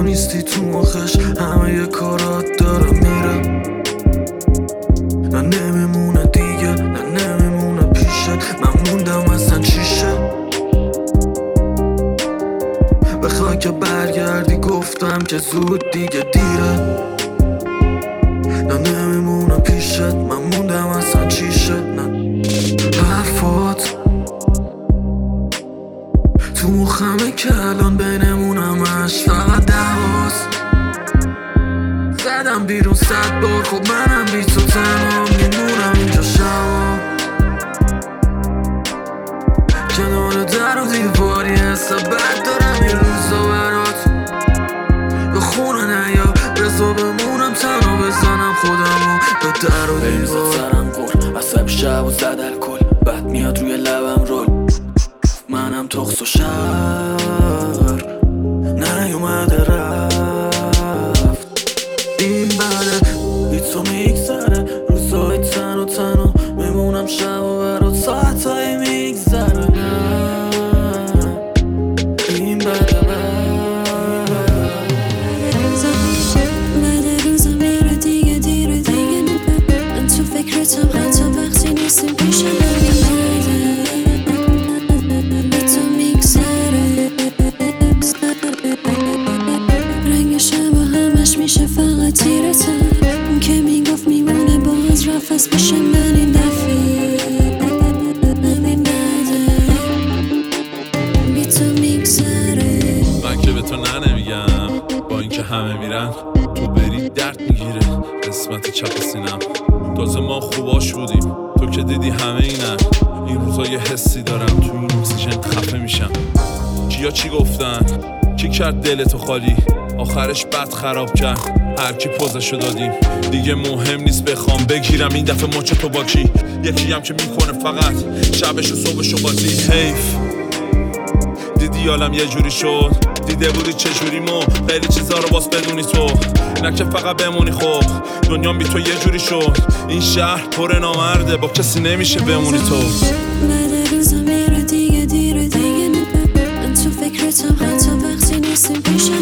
نیستی تو مخش، همه یه کارات داره میره. نه نمیمونه دیگه، نه نمیمونه پیشت، من موندم اصلا چیشه. بخوای که برگردی گفتم که زود دیگه دیره. نه نمیمونه پیشت، من موندم اصلا چیشه. نه حرفات تو مخمه که الان بینمونم اش فقط دواست. زدم بیرون 100 بار، خب منم بی تو تنها میمونم اینجا شبا. کنار در و دیواری حس بد دارم این روزا برات. به خونه نیا رضا بمونم تنها بزنم خودمو به در و دیوار. سرم قول عصب شب و زد الکل، بد میاد روی لبم رول. منم تخص و شهر نیومده رفت. این بده بی تو میگذره روزای تن و تنها میمونم شب و برات ساعتهای میگذره. این بده بعد روزا میره دیگه دیره دیگه نبه. من تو فکرتم حتی وقتی نیستیم پیشم. میشه فقط تیرتم، اون که میگفت میمونه باز رفت بشه من این دفعه. همین بده بی تو میگذره. من که به تو نمیگم، با اینکه همه میرن تو بری درد میگیره قسمت چپ سینم. تازه ما خوباش بودیم، تو که دیدی همه اینن. این روزا یه حسی دارم تو این اکسیژن خفه میشم. کیا چی گفتن؟ کی کرد دلتو خالی؟ آخرش بد خراب کرد، هر کی پوزشو دادیم. دیگه مهم نیست بخوام بگیرم این دفعه مچ تو با کی. یکی هم که میکنه فقط شبش و صبحشو بازی. حیف دیدی عالم یه جوری شد، دیده بودی چه جوری مو خیلی چیزا رو باز بدونی تو، نه که فقط بمونی. خب دنیا بی تو یه جوری شد، این شهر پر نامرده با کسی نمیشه بمونی تو. بعد روزا میره دیگه دیره دیگه نبه. من تو فکرتم حتی وقتی نیستیم پیشم.